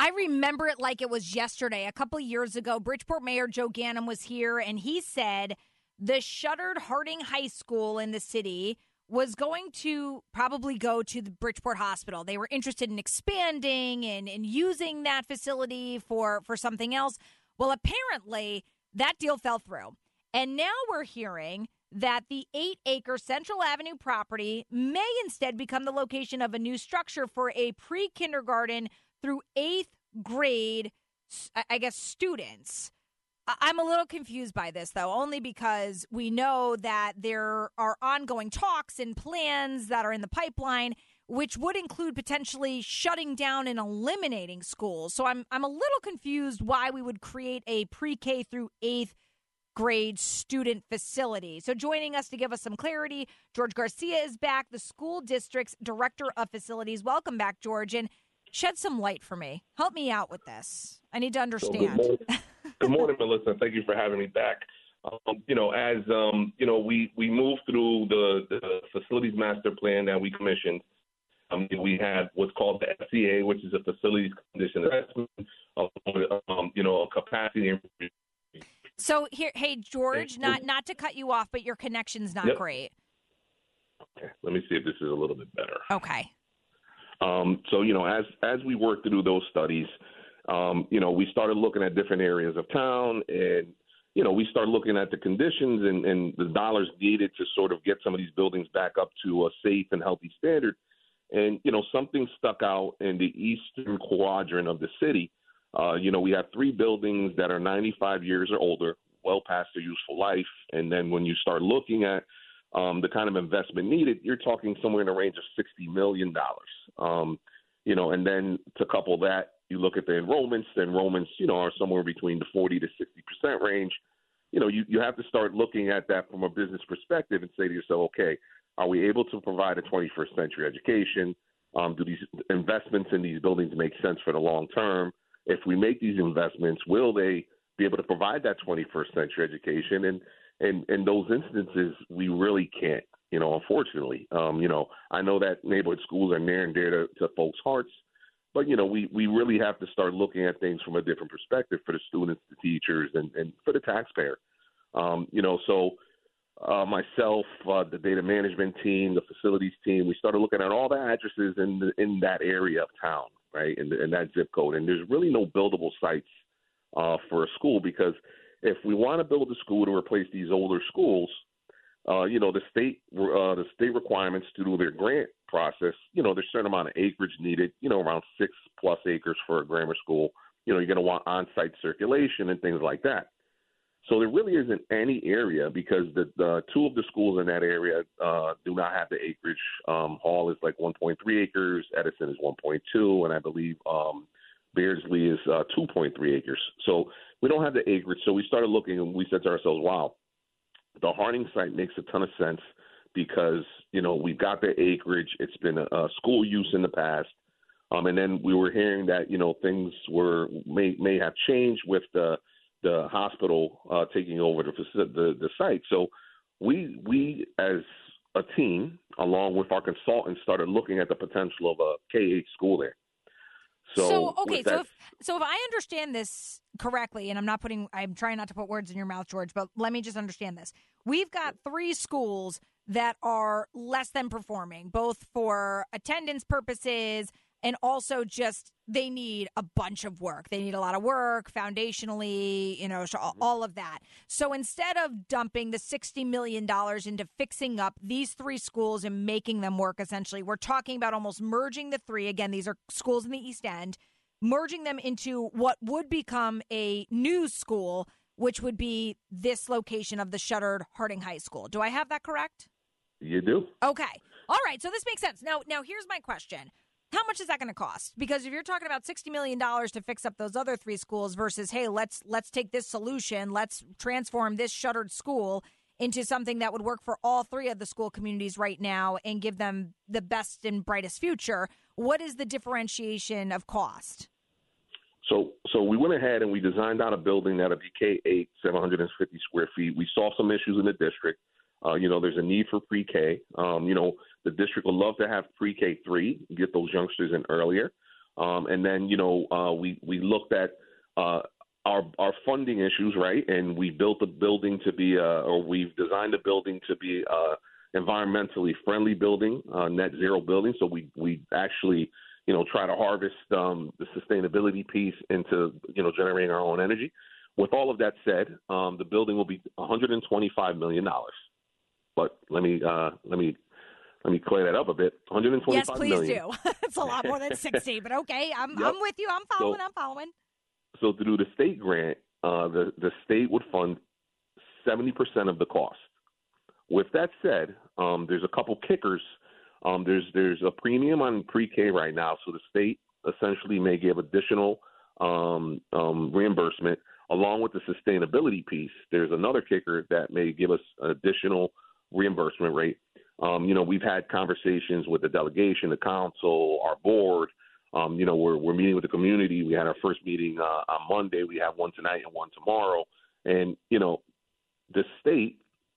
I remember it like it was yesterday. A couple of years ago, Bridgeport Mayor Joe Ganim was here, and he said the shuttered Harding High School in the city was going to probably go to the Bridgeport Hospital. They were interested in expanding and using that facility for something else. Well, apparently that deal fell through. And now we're hearing that the 8-acre Central Avenue property may instead become the location of a new structure for a pre-kindergarten through 8th grade, I guess, students. I'm a little confused by this, though, only because we know that there are ongoing talks and plans that are in the pipeline, which would include potentially shutting down and eliminating schools. So I'm a little confused why we would create a pre-K through 8th grade student facility. So joining us to give us some clarity, George Garcia is back, the school district's director of facilities. Welcome back, George, and shed some light for me. Help me out with this. I need to understand. So good morning, Melissa. Thank you for having me back. We moved through the facilities master plan that we commissioned. We had what's called the FCA, which is a facilities condition assessment, a capacity. So here, hey, George, not to cut you off, but your connection's not great. Okay, let me see if this is a little bit better. Okay. As we worked through those studies, we started looking at different areas of town, and we started looking at the conditions and the dollars needed to sort of get some of these buildings back up to a safe and healthy standard. And something stuck out in the eastern quadrant of the city. We have 3 buildings that are 95 years or older, well past their useful life. And then when you start looking at the kind of investment needed, you're talking somewhere in the range of $60 million. And then to couple that, you look at the enrollments. The enrollments, are somewhere between the 40 to 60% range. You have to start looking at that from a business perspective and say to yourself, okay, are we able to provide a 21st century education? Do these investments in these buildings make sense for the long term? If we make these investments, will they be able to provide that 21st century education? And in those instances, we really can't, unfortunately. I know that neighborhood schools are near and dear to folks' hearts, but, we really have to start looking at things from a different perspective for the students, the teachers, and for the taxpayer. Myself, the data management team, the facilities team, we started looking at all the addresses in that area of town, right, in that zip code. And there's really no buildable sites for a school, because if we want to build a school to replace these older schools, the state requirements to do their grant process, there's a certain amount of acreage needed, around 6+ acres for a grammar school. You're going to want on-site circulation and things like that. So there really isn't any area, because the 2 of the schools in that area do not have the acreage. Hall is like 1.3 acres, Edison is 1.2, and I believe Beardsley is 2.3 acres. So we don't have the acreage. So we started looking, and we said to ourselves, wow, the Harding site makes a ton of sense, because, we've got the acreage. It's been a school use in the past. And then we were hearing that, things may have changed with the hospital taking over the site. So we as a team, along with our consultants, started looking at the potential of a K-8 school there. So if I understand this correctly, and I'm trying not to put words in your mouth, George, but let me just understand this. We've got 3 schools that are less than performing, both for attendance purposes and also just they need a bunch of work. They need a lot of work foundationally, all of that. So instead of dumping the $60 million into fixing up these 3 schools and making them work, essentially, we're talking about almost merging the 3. Again, these are schools in the East End, merging them into what would become a new school, which would be this location of the shuttered Harding High School. Do I have that correct? You do. Okay. All right. So this makes sense. Now here's my question. How much is that going to cost? Because if you're talking about $60 million to fix up those other 3 schools versus, hey, let's take this solution, let's transform this shuttered school into something that would work for all 3 of the school communities right now and give them the best and brightest future, what is the differentiation of cost? So we went ahead and we designed out a building that'll be K-8, 750 square feet. We saw some issues in the district. There's a need for pre-K. The district would love to have pre-K 3, get those youngsters in earlier. And then, we looked at our funding issues, right? And we built a building to be, or we've designed a building to be environmentally friendly building, net zero building. So we actually, try to harvest the sustainability piece into, generating our own energy. With all of that said, the building will be $125 million. But let me clear that up a bit. $125 yes, please million. do. It's a lot more than 60, but okay, I'm with you. I'm following. So through the state grant, the state would fund 70% of the cost. With that said, there's a couple kickers. There's a premium on pre-K right now, so the state essentially may give additional reimbursement along with the sustainability piece. There's another kicker that may give us additional reimbursement rate. We've had conversations with the delegation, the council, our board. We're meeting with the community. We had our first meeting on Monday. We have one tonight and one tomorrow. And, the state,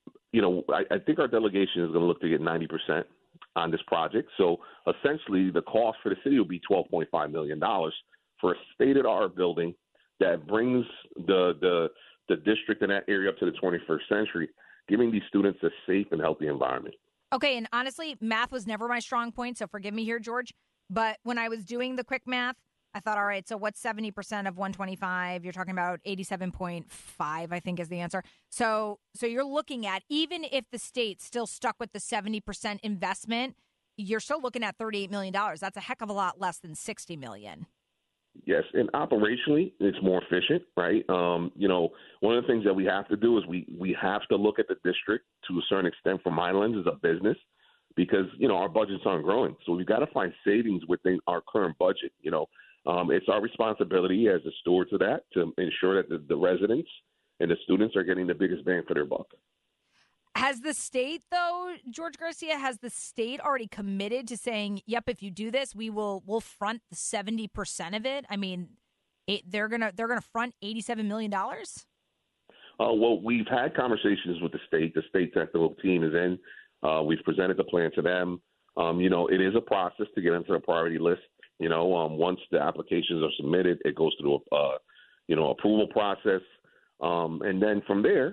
I think our delegation is going to look to get 90% on this project. So essentially the cost for the city will be $12.5 million for a state-of-the-art building that brings the district and that area up to the 21st century, giving these students a safe and healthy environment. Okay, and honestly, math was never my strong point, so forgive me here, George. But when I was doing the quick math, I thought, all right, so what's 70% of 125? You're talking about 87.5, I think is the answer. So you're looking at, even if the state still stuck with the 70% investment, you're still looking at $38 million. That's a heck of a lot less than $60 million. Yes, and operationally, it's more efficient, right? One of the things that we have to do is we have to look at the district to a certain extent from my lens as a business because, our budgets aren't growing. So we've got to find savings within our current budget. It's our responsibility as a steward to that to ensure that the residents and the students are getting the biggest bang for their buck. Has the state, though, George Garcia, has the state already committed to saying, yep, if you do this, we'll front the 70% of it? I mean, they're gonna front $87 million? Well, we've had conversations with the state. The state technical team is in. We've presented the plan to them. It is a process to get into the priority list. Once the applications are submitted, it goes through approval process. And then from there,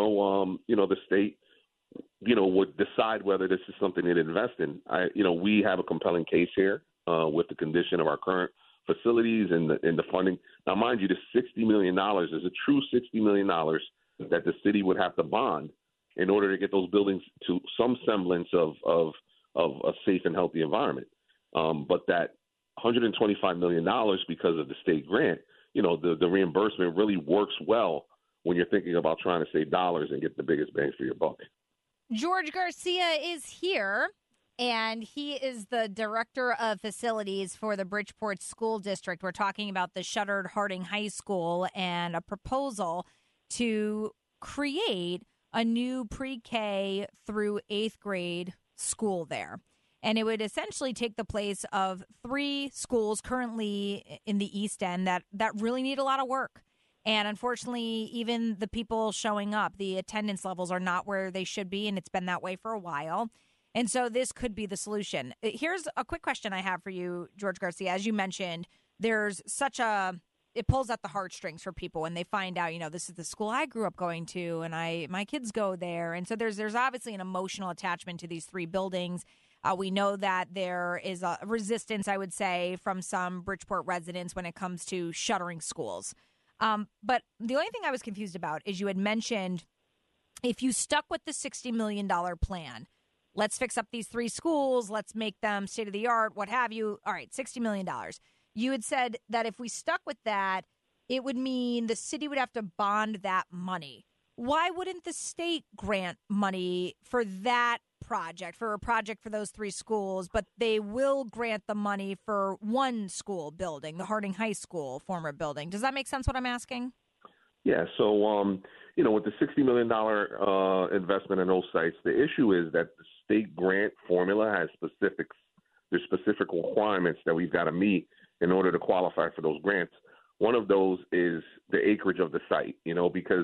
the state, would decide whether this is something they'd invest in. We have a compelling case here with the condition of our current facilities and the funding. Now, mind you, the $60 million is a true $60 million that the city would have to bond in order to get those buildings to some semblance of a safe and healthy environment. But that $125 million because of the state grant, the reimbursement really works well when you're thinking about trying to save dollars and get the biggest bang for your buck. George Garcia is here, and he is the director of facilities for the Bridgeport School District. We're talking about the shuttered Harding High School and a proposal to create a new pre-K through 8th grade school there. And it would essentially take the place of 3 schools currently in the East End that really need a lot of work. And unfortunately, even the people showing up, the attendance levels are not where they should be, and it's been that way for a while. And so this could be the solution. Here's a quick question I have for you, George Garcia. As you mentioned, there's it pulls at the heartstrings for people when they find out, this is the school I grew up going to, and my kids go there. And so there's obviously an emotional attachment to these 3 buildings. We know that there is a resistance, I would say, from some Bridgeport residents when it comes to shuttering schools. But the only thing I was confused about is you had mentioned if you stuck with the $60 million plan, let's fix up these 3 schools, let's make them state of the art, what have you. All right, $60 million. You had said that if we stuck with that, it would mean the city would have to bond that money. Why wouldn't the state grant money for that project, for a project for those 3 schools, but they will grant the money for one school building, the Harding High School former building? Does that make sense what I'm asking? Yeah. So, with the $60 million investment in those sites, the issue is that the state grant formula has specifics. There's specific requirements that we've got to meet in order to qualify for those grants. One of those is the acreage of the site, because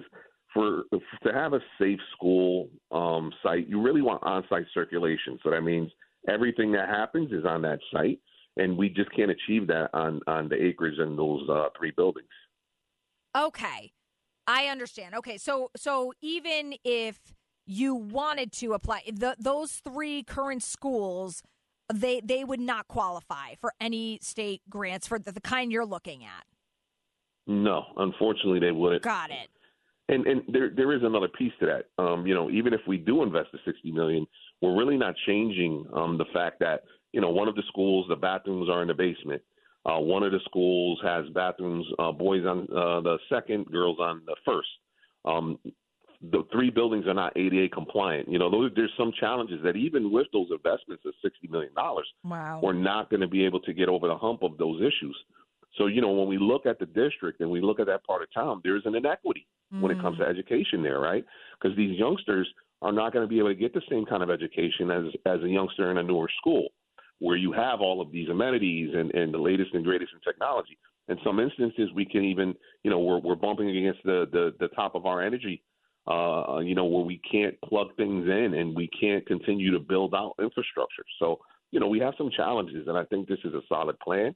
to have a safe school site, you really want on-site circulation. So that means everything that happens is on that site. and we just can't achieve that on the acreage in those 3 buildings. Okay, I understand. Okay, so even if you wanted to apply, those 3 current schools, they would not qualify for any state grants for the kind you're looking at. No, unfortunately, they wouldn't. Got it. And there is another piece to that. Even if we do invest the $60 million, we're really not changing the fact that one of the schools, the bathrooms are in the basement. One of the schools has bathrooms, boys on the second, girls on the first. The 3 buildings are not ADA compliant. There's some challenges that even with those investments of $60 million, wow, we're not going to be able to get over the hump of those issues. So, when we look at the district and we look at that part of town, there's an inequity when it comes to education there, right? Because these youngsters are not going to be able to get the same kind of education as a youngster in a newer school where you have all of these amenities and the latest and greatest in technology. In some instances, we can even, we're bumping against the top of our energy, where we can't plug things in and we can't continue to build out infrastructure. So, we have some challenges, and I think this is a solid plan.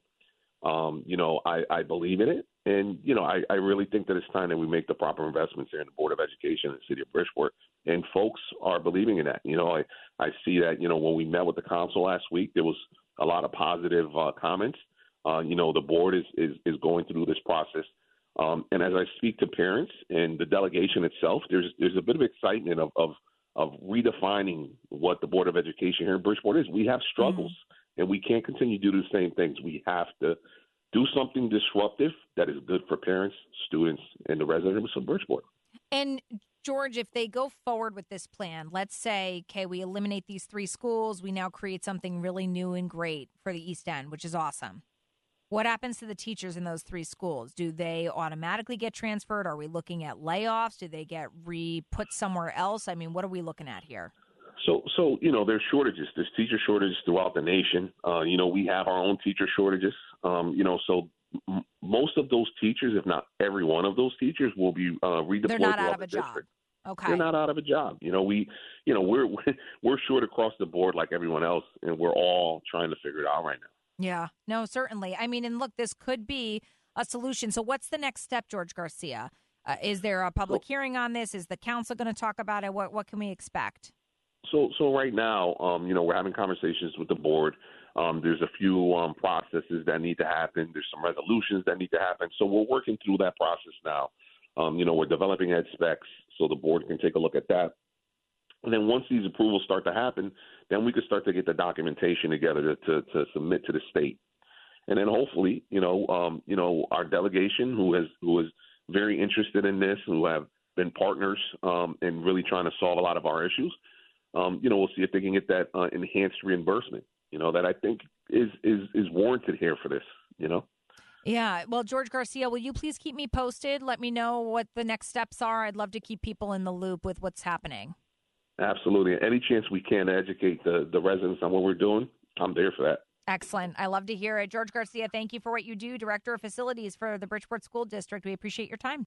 I believe in it. And, I really think that it's time that we make the proper investments here in the Board of Education in the city of Bridgeport. And folks are believing in that. I see that, when we met with the council last week, there was a lot of positive comments. The board is going through this process. And as I speak to parents and the delegation itself, there's a bit of excitement of redefining what the Board of Education here in Bridgeport is. We have struggles. And we can't continue to do the same things. We have to do something disruptive that is good for parents, students, and the residents of Bridgeport. And, George, if they go forward with this plan, let's say, okay, we eliminate these 3 schools. We now create something really new and great for the East End, which is awesome. What happens to the teachers in those 3 schools? Do they automatically get transferred? Are we looking at layoffs? Do they get put somewhere else? I mean, what are we looking at here? So there's shortages. There's teacher shortages throughout the nation. We have our own teacher shortages. So most of those teachers, if not every one of those teachers, will be redeployed. They're not out of a district. Job. Okay. They're not out of a job. We're short across the board like everyone else, and we're all trying to figure it out right now. Yeah. No, certainly. I mean, and look, this could be a solution. So what's the next step, George Garcia? Is there a public hearing on this? Is the council going to talk about it? What can we expect? So right now, we're having conversations with the board. There's a few processes that need to happen. There's some resolutions that need to happen. So we're working through that process now. We're developing ed specs so the board can take a look at that. And then once these approvals start to happen, then we can start to get the documentation together to submit to the state. And then hopefully, our delegation who is very interested in this, who have been partners in really trying to solve a lot of our issues, we'll see if they can get that enhanced reimbursement, that I think is warranted here for this, Yeah. Well, George Garcia, will you please keep me posted? Let me know what the next steps are. I'd love to keep people in the loop with what's happening. Absolutely. Any chance we can to educate the residents on what we're doing, I'm there for that. Excellent. I love to hear it. George Garcia, thank you for what you do. Director of Facilities for the Bridgeport School District. We appreciate your time.